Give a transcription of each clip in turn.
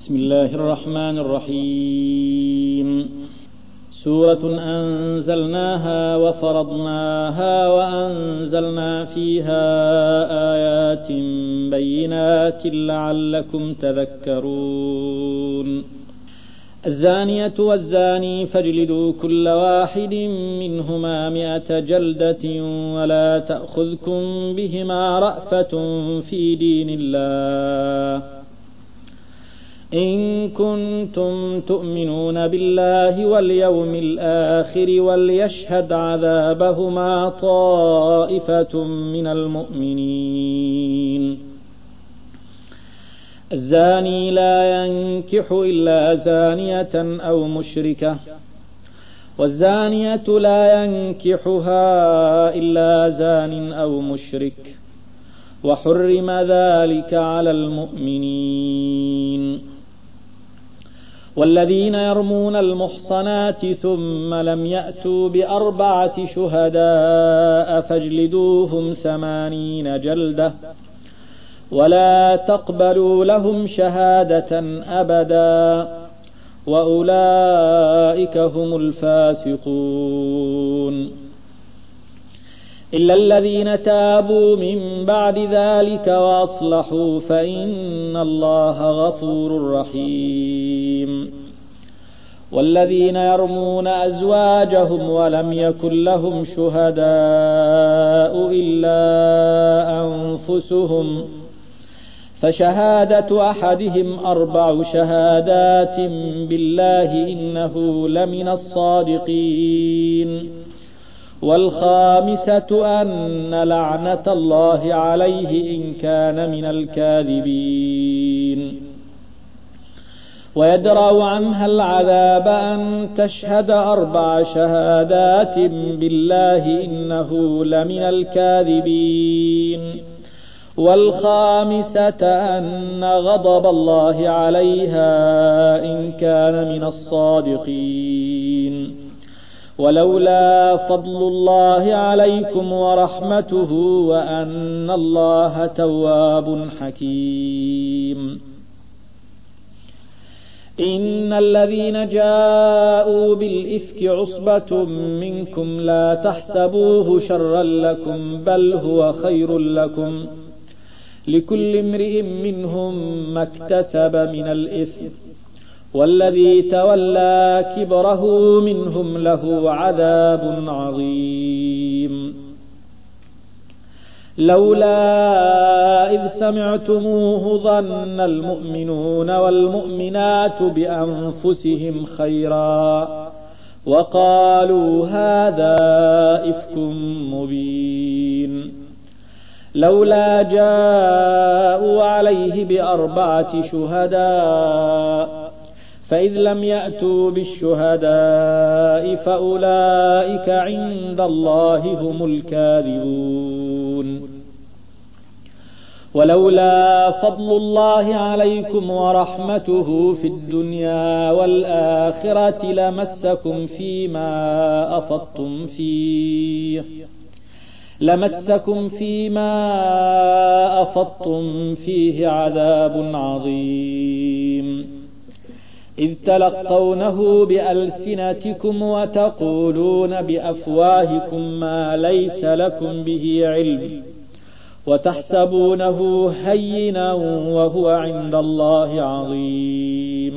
بسم الله الرحمن الرحيم. سورة أنزلناها وفرضناها وأنزلنا فيها آيات بينات لعلكم تذكرون. الزانية والزاني فاجلدوا كل واحد منهما 100 جلدة ولا تأخذكم بهما رأفة في دين الله إن كنتم تؤمنون بالله واليوم الآخر وليشهد عذابهما طائفة من المؤمنين. الزاني لا ينكح إلا زانية أو مشركة والزانية لا ينكحها إلا زان أو مشرك وحرم ذلك على المؤمنين. والذين يرمون المحصنات ثم لم يأتوا ب4 شهداء فاجلدوهم 80 جلدة ولا تقبلوا لهم شهادة أبدا وأولئك هم الفاسقون. إلا الذين تابوا من بعد ذلك وأصلحوا فإن الله غفور رحيم. والذين يرمون أزواجهم ولم يكن لهم شهداء إلا أنفسهم فشهادة أحدهم 4 شهادات بالله إنه لمن الصادقين. والخامسة أن لعنة الله عليه إن كان من الكاذبين. ويدرأ عنها العذاب أن تشهد 4 شهادات بالله إنه لمن الكاذبين. والخامسة أن غضب الله عليها إن كان من الصادقين. ولولا فضل الله عليكم ورحمته وأن الله تواب حكيم. إن الذين جاءوا بالإفك عصبة منكم لا تحسبوه شرا لكم بل هو خير لكم لكل امرئ منهم ما اكتسب من الإثم والذي تولى كبره منهم له عذاب عظيم. لولا إذ سمعتموه ظن المؤمنون والمؤمنات بأنفسهم خيرا وقالوا هذا إفك مبين. لولا جاءوا عليه ب4 شهداء فإذ لم يأتوا بالشهداء فأولئك عند الله هم الكاذبون. ولولا فضل الله عليكم ورحمته في الدنيا والآخرة لمسكم فيما أفضتم فيه عذاب عظيم إذ تلقونه بألسنتكم وتقولون بأفواهكم ما ليس لكم به علم وتحسبونه هينا وهو عند الله عظيم.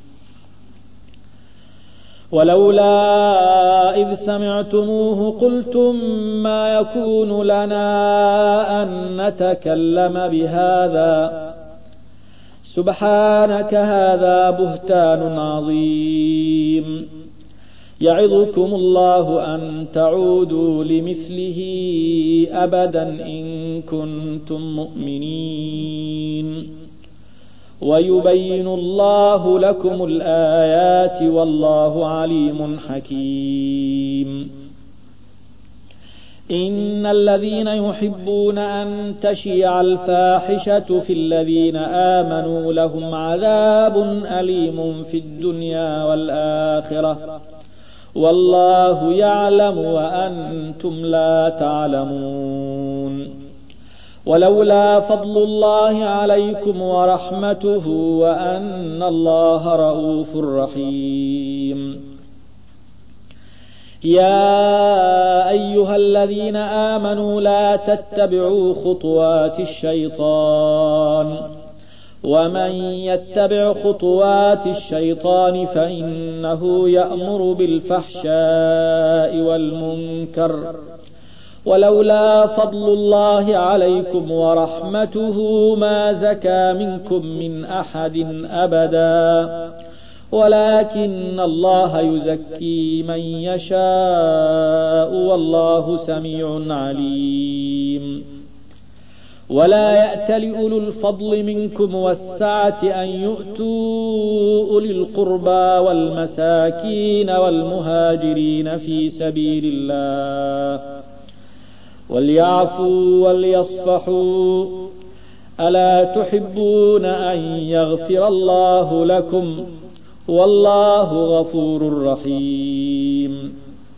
ولولا إذ سمعتموه قلتم ما يكون لنا أن نتكلم بهذا سبحانك هذا بهتان عظيم. يعظكم الله أن تعودوا لمثله أبدا إن كنتم مؤمنين ويبين الله لكم الآيات والله عليم حكيم. إن الذين يحبون أن تشيع الفاحشة في الذين آمنوا لهم عذاب أليم في الدنيا والآخرة والله يعلم وأنتم لا تعلمون. ولولا فضل الله عليكم ورحمته وأن الله رؤوف رحيم. يا أيها الذين آمنوا لا تتبعوا خطوات الشيطان ومن يتبع خطوات الشيطان فإنه يأمر بالفحشاء والمنكر ولولا فضل الله عليكم ورحمته ما زكى منكم من أحد أبدا ولكن الله يزكي من يشاء والله سميع عليم. ولا يأتل أولو الفضل منكم والسعة أن يؤتوا أولي القربى والمساكين والمهاجرين في سبيل الله وليعفوا وليصفحوا ألا تحبون أن يغفر الله لكم والله غفور رحيم.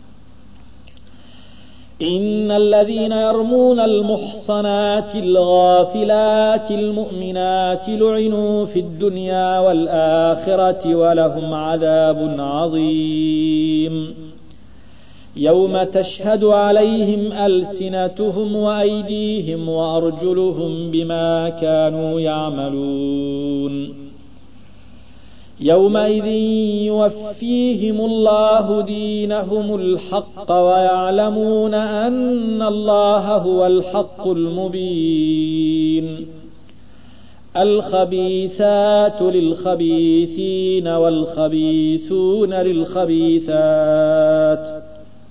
إن الذين يرمون المحصنات الغافلات المؤمنات لعنوا في الدنيا والآخرة ولهم عذاب عظيم يوم تشهد عليهم ألسنتهم وأيديهم وأرجلهم بما كانوا يعملون يومئذ يوفيهم الله دينهم الحق ويعلمون أن الله هو الحق المبين. الخبيثات للخبيثين والخبيثون للخبيثات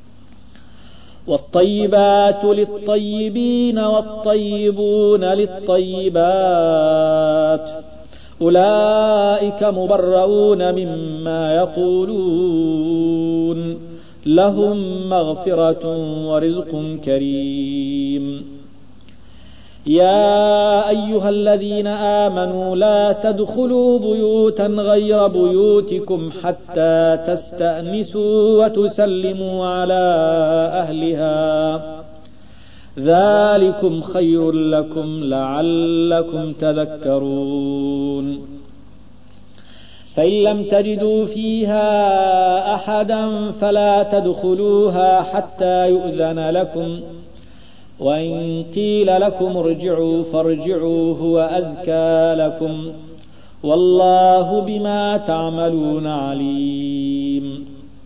والطيبات للطيبين والطيبون للطيبات أولئك مبرؤون مما يقولون لهم مغفرة ورزق كريم. يا أيها الذين آمنوا لا تدخلوا بيوتا غير بيوتكم حتى تستأنسوا وتسلموا على أهلها ذلكم خير لكم لعلكم تذكرون. فإن لم تجدوا فيها أحدا فلا تدخلوها حتى يؤذن لكم وإن قيل لكم ارجعوا فارجعوا هو أزكى لكم والله بما تعملون عليم.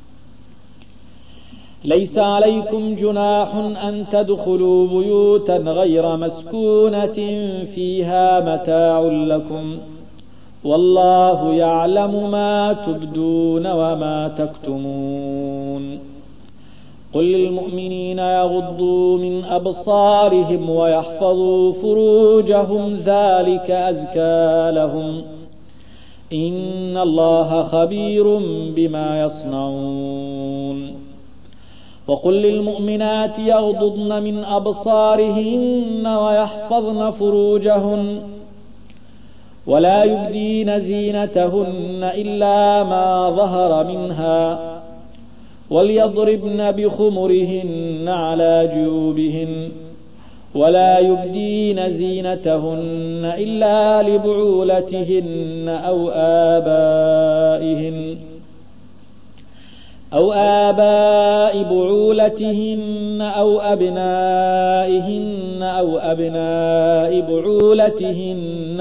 ليس عليكم جناح أن تدخلوا بيوتا غير مسكونة فيها متاع لكم والله يعلم ما تبدون وما تكتمون. قل للمؤمنين يغضوا من أبصارهم ويحفظوا فروجهم ذلك أزكى لهم إن الله خبير بما يصنعون. وقل للمؤمنات يغضضن من أبصارهن ويحفظن فروجهن ولا يبدين زينتهن إلا ما ظهر منها وليضربن بخمرهن على جيوبهن ولا يبدين زينتهن إلا لبعولتهن أو آباء بعولتهن أو أبنائهن أو أبناء بعولتهن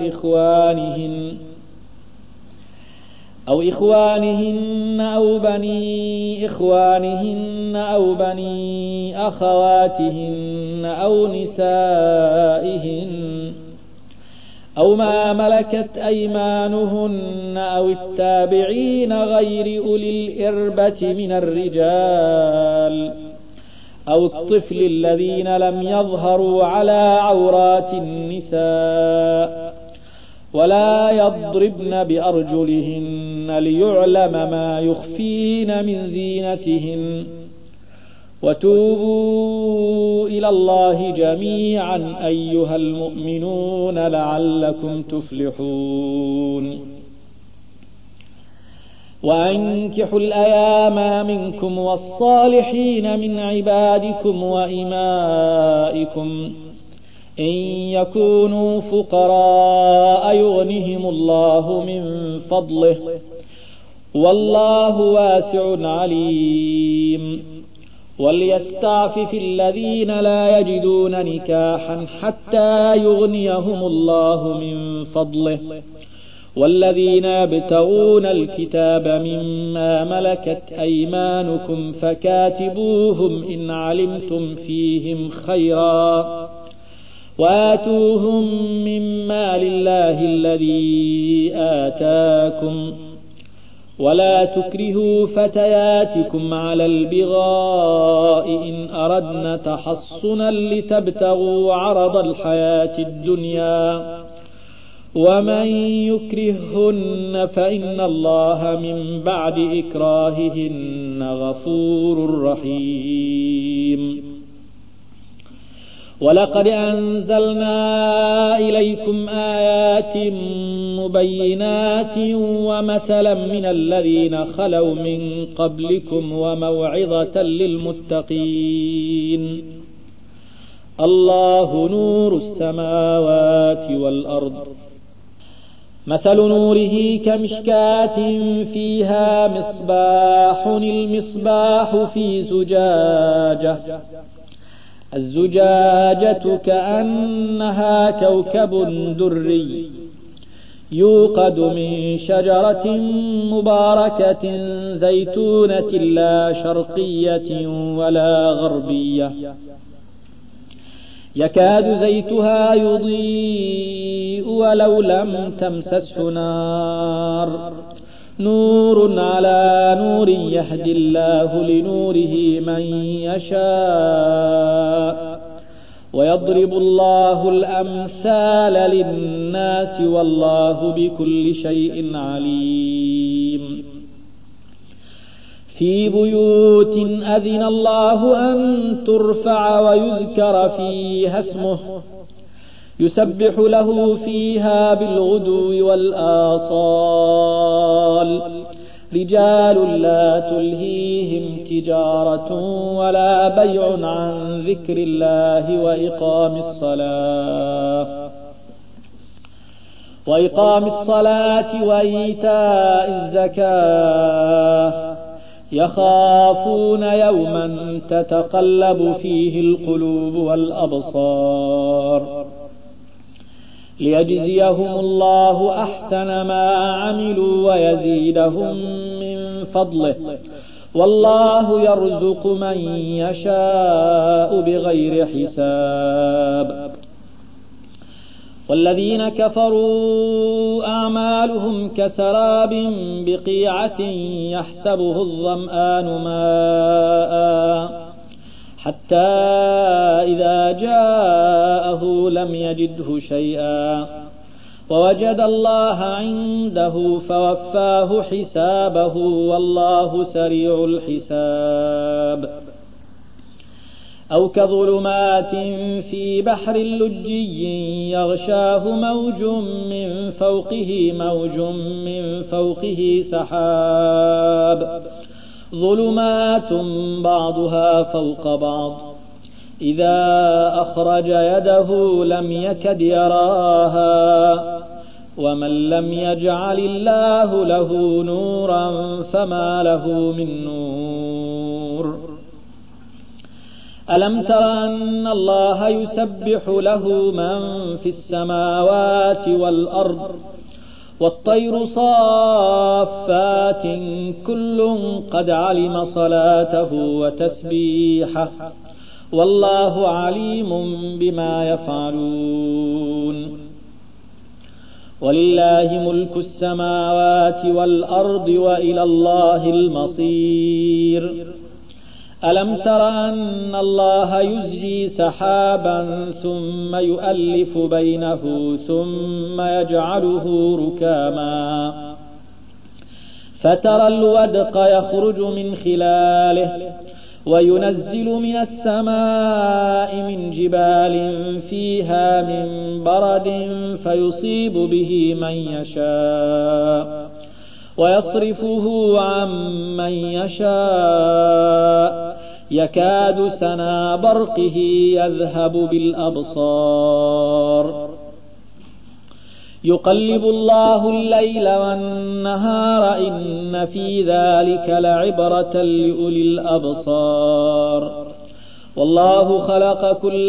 أو إخوانهن أو بني إخوانهن أو بني أخواتهن أو نسائهن أو ما ملكت أيمانهن أو التابعين غير أولي الإربة من الرجال أو الطفل الذين لم يظهروا على عورات النساء ولا يضربن بأرجلهن ليعلم ما يخفين من زينتهن وتوبوا إلى الله جميعا أيها المؤمنون لعلكم تفلحون. وأنكحوا الأيام منكم والصالحين من عبادكم وإمائكم إن يكونوا فقراء يغنهم الله من فضله والله واسع عليم وليستعفف الذين لا يجدون نكاحا حتى يغنيهم الله من فضله والذين يبتغون الكتاب مما ملكت أيمانكم فكاتبوهم إن علمتم فيهم خيرا وآتوهم من مال الله الذي آتاكم ولا تكرهوا فتياتكم على البغاء إن أردنا تحصنا لتبتغوا عرض الحياة الدنيا ومن يكرههن فإن الله من بعد إكراههن غفور رحيم ولقد أنزلنا إليكم آيات مبينات ومثلا من الذين خلوا من قبلكم وموعظة للمتقين الله نور السماوات والأرض مثل نوره كمشكاة فيها مصباح المصباح في زجاجة الزجاجة كأنها كوكب دري يوقد من شجرة مباركة زيتونة لا شرقية ولا غربية يكاد زيتها يضيء ولو لم تمسسه نار نور على نور يهدي الله لنوره من يشاء ويضرب الله الأمثال للناس والله بكل شيء عليم في بيوت أذن الله أن ترفع ويذكر فيها اسمه يسبح له فيها بالغدو والآصال رجال لا تلهيهم تجارة ولا بيع عن ذكر الله وإقام الصلاة وإيتاء الزكاة يخافون يوما تتقلب فيه القلوب والأبصار ليجزيهم الله أحسن ما عملوا ويزيدهم من فضله والله يرزق من يشاء بغير حساب والذين كفروا أعمالهم كسراب بقيعة يحسبه الظمآن ماء حتى إذا جاءه لم يجده شيئا ووجد الله عنده فوفاه حسابه والله سريع الحساب أو كظلمات في بحر لجي يغشاه موج من فوقه سحاب ظلمات بعضها فوق بعض إذا أخرج يده لم يكد يراها ومن لم يجعل الله له نورا فما له من نور ألم تر أن الله يسبح له من في السماوات والأرض والطير صافات كل قد علم صلاته وتسبيحه والله عليم بما يفعلون ولله ملك السماوات والأرض وإلى الله المصير ألم تر أن الله يزجي سحابا ثم يؤلف بينه ثم يجعله ركاما فترى الودق يخرج من خلاله وينزل من السماء من جبال فيها من برد فيصيب به من يشاء ويصرفه عن من يشاء يكاد سنا برقه يذهب بالأبصار يقلب الله الليل والنهار إن في ذلك لعبرة لأولي الأبصار والله خلق كل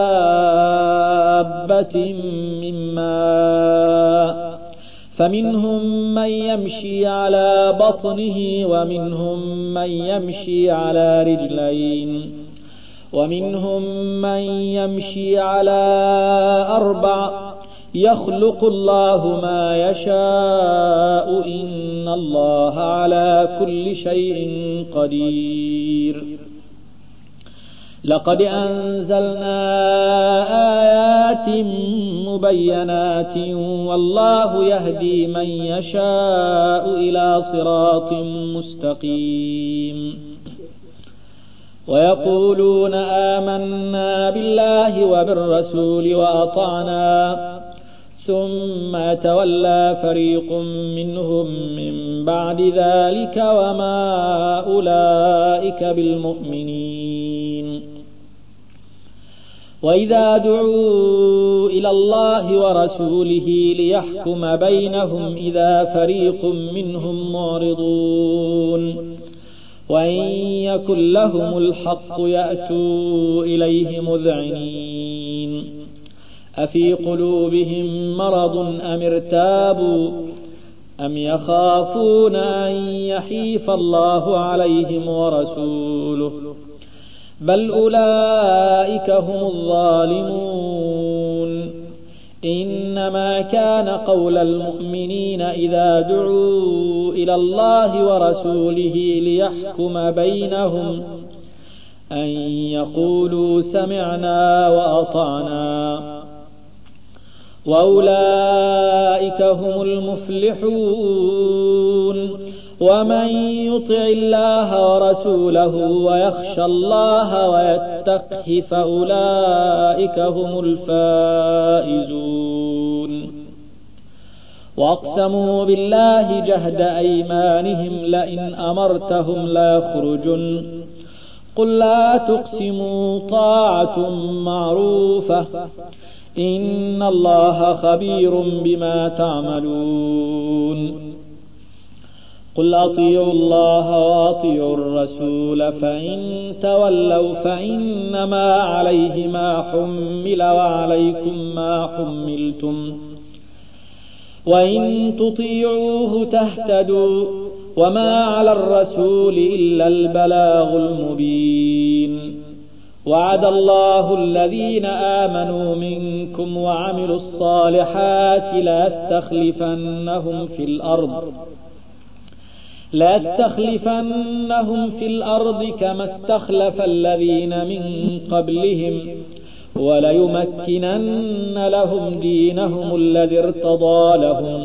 دابة من ماء فمنهم من يمشي على بطنه ومنهم من يمشي على رجلين ومنهم من يمشي على 4 يخلق الله ما يشاء إن الله على كل شيء قدير لقد أنزلنا آيات مبينات والله يهدي من يشاء إلى صراط مستقيم ويقولون آمنا بالله وبالرسول وأطعنا ثم يتولى فريق منهم من بعد ذلك وما أولئك بالمؤمنين وإذا دعوا إلى الله ورسوله ليحكم بينهم إذا فريق منهم معرضون وإن يكن لهم الحق يأتوا إليه مذعنين أفي قلوبهم مرض أم ارتابوا أم يخافون أن يحيف الله عليهم ورسوله بل أولئك هم الظالمون إنما كان قول المؤمنين إذا دعوا إلى الله ورسوله ليحكم بينهم أن يقولوا سمعنا وأطعنا وأولئك هم المفلحون ومن يطع الله ورسوله ويخشى الله ويتقه فأولئك هم الفائزون وأقسموا بالله جهد أيمانهم لئن أمرتهم ليخرجن قل لا تقسموا طاعة معروفة إن الله خبير بما تعملون قل أطيعوا الله وأطيعوا الرسول فإن تولوا فإنما عليه ما حمل وعليكم ما حملتم وإن تطيعوه تهتدوا وما على الرسول إلا البلاغ المبين وعد الله الذين آمنوا منكم وعملوا الصالحات ليستخلفنهم في الأرض كما استخلف الذين من قبلهم وليمكنن لهم دينهم الذي ارتضى لهم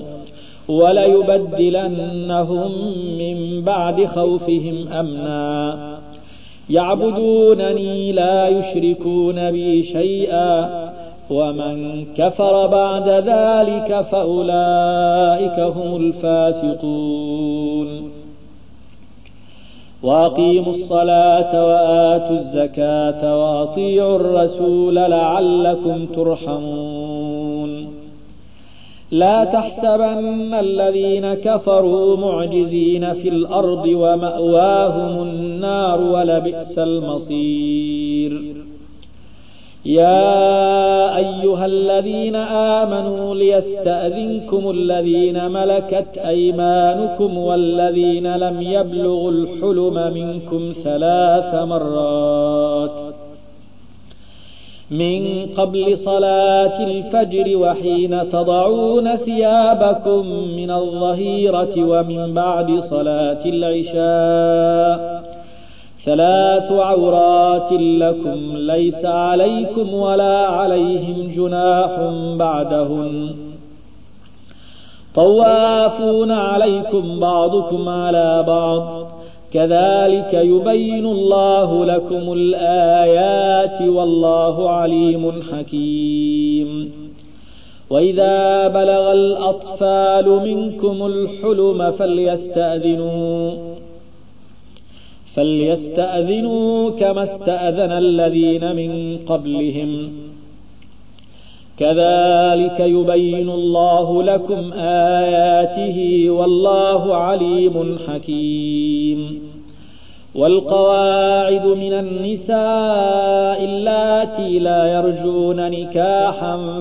وليبدلنهم من بعد خوفهم أمنا يعبدونني لا يشركون بي شيئا ومن كفر بعد ذلك فأولئك هم الفاسقون وأقيموا الصلاة وآتوا الزكاة وأطيعوا الرسول لعلكم ترحمون لا تحسبن الذين كفروا معجزين في الأرض ومأواهم النار ولبئس المصير يا أيها الذين آمنوا ليستأذنكم الذين ملكت أيمانكم والذين لم يبلغوا الحلم منكم 3 مرات من قبل صلاة الفجر وحين تضعون ثيابكم من الظهيرة ومن بعد صلاة العشاء 3 عورات لكم ليس عليكم ولا عليهم جناح بعدهن طوافون عليكم بعضكم على بعض كذلك يبين الله لكم الآيات والله عليم حكيم وإذا بلغ الأطفال منكم الحلم فليستأذنوا كما استأذن الذين من قبلهم كذلك يبين الله لكم آياته والله عليم حكيم والقواعد من النساء اللاتي لا يرجون نكاحا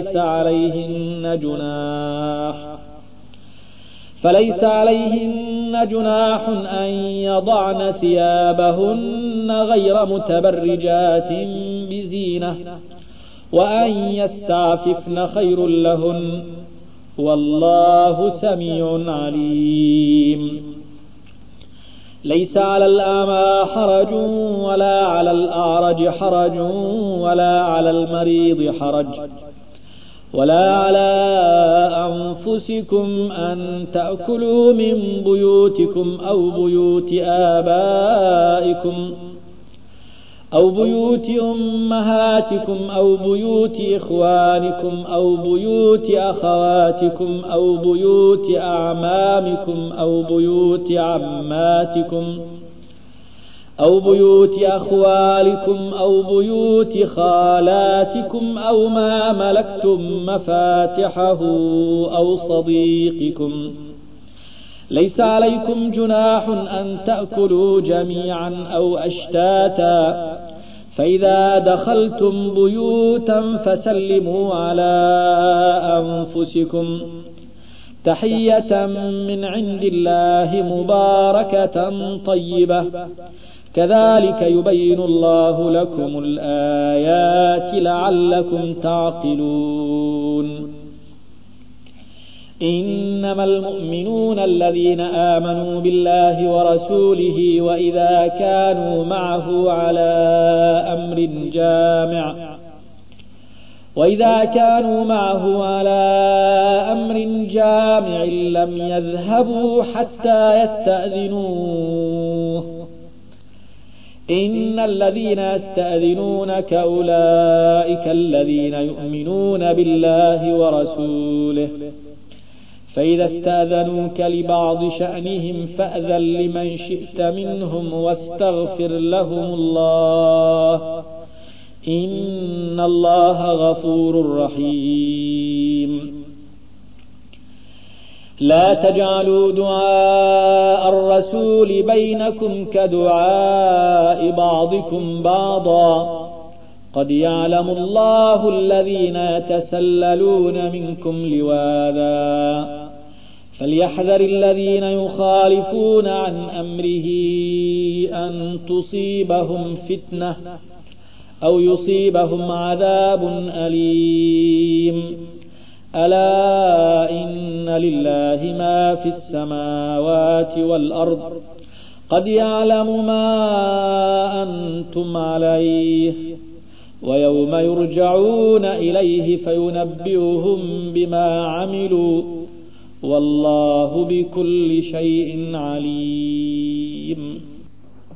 فليس عليهن جناح أن يضعن ثيابهن غير متبرجات بزينة وأن يستعففن خير لهن والله سميع عليم ليس على الأعمى حرج ولا على الأعرج حرج ولا على المريض حرج ولا على أنفسكم أن تأكلوا من بيوتكم أو بيوت آبائكم أو بيوت أمهاتكم أو بيوت إخوانكم أو بيوت أخواتكم أو بيوت أعمامكم أو بيوت عماتكم أو بيوت أخوالكم أو بيوت خالاتكم أو ما ملكتم مفاتحه أو صديقكم ليس عليكم جناح أن تأكلوا جميعا أو أشتاتا فإذا دخلتم بيوتا فسلموا على أنفسكم تحية من عند الله مباركة طيبة كذلك يبين الله لكم الآيات لعلكم تعقلون إنما المؤمنون الذين آمنوا بالله ورسوله وإذا كانوا معه على أمر جامع لم يذهبوا حتى يستأذنوه إن الذين يستأذنونك أولئك الذين يؤمنون بالله ورسوله فإذا استأذنوك لبعض شأنهم فأذن لمن شئت منهم واستغفر لهم الله إن الله غفور رحيم لا تجعلوا دعاء الرسول بينكم كدعاء بعضكم بعضا قد يعلم الله الذين يتسللون منكم لواذا فليحذر الذين يخالفون عن أمره أن تصيبهم فتنة أو يصيبهم عذاب أليم ألا إن لله ما في السماوات والأرض قد يعلم ما أنتم عليه ويوم يرجعون إليه فينبئهم بما عملوا والله بكل شيء عليم